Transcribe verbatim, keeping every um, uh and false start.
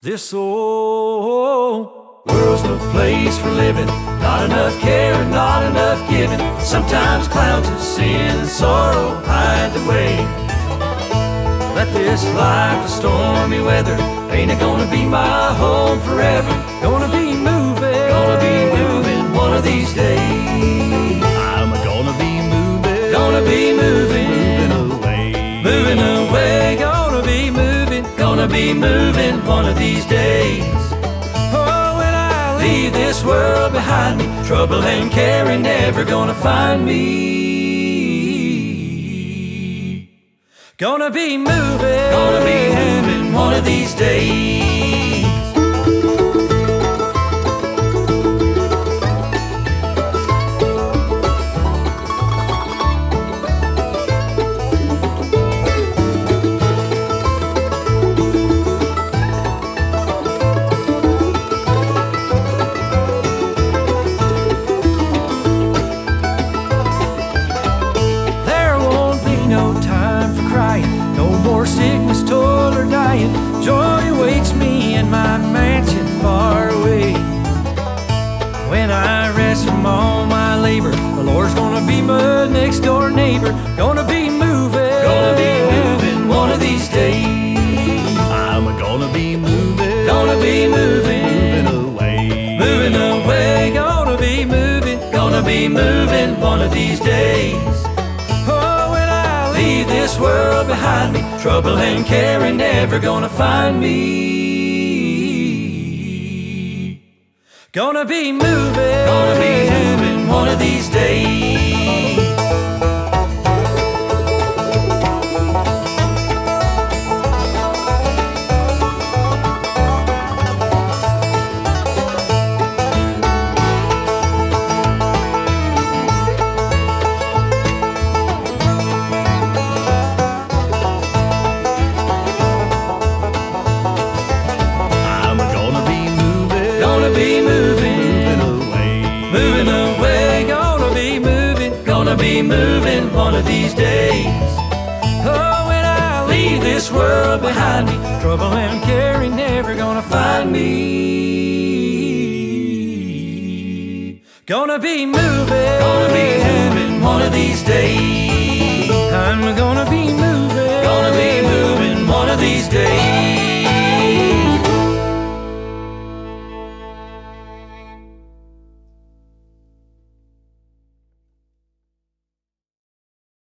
This old world's no place for living. Not enough care and not enough giving. Sometimes clouds of sin and sorrow hide the way. Let this life of stormy weather ain't it gonna be my home forever. Gonna be moving, gonna be moving one of these days. I'm gonna be moving, Gonna be moving, moving away, moving away. Gonna be moving, gonna be moving one of these days. Oh, when I leave this world behind me, trouble and care ain't never gonna find me. Gonna be moving, gonna be moving one of these days. No more sickness, toil, or dying. Joy awaits me in my mansion far away. When I rest from all my labor, the Lord's gonna be my next door neighbor. Gonna be moving, gonna be moving one of these days. I'm gonna be moving, Gonna be moving, moving away, moving away. Gonna be moving, gonna be moving one of these days. Leave this world behind me, trouble and care ain't never gonna find me. Gonna be moving, gonna be moving one of these days. Be moving, moving away, moving away. Gonna be moving, gonna be moving one of these days. Oh, when I leave this world behind me, trouble and care ain't never gonna find me. Gonna be moving, gonna be moving one of these days. I'm gonna be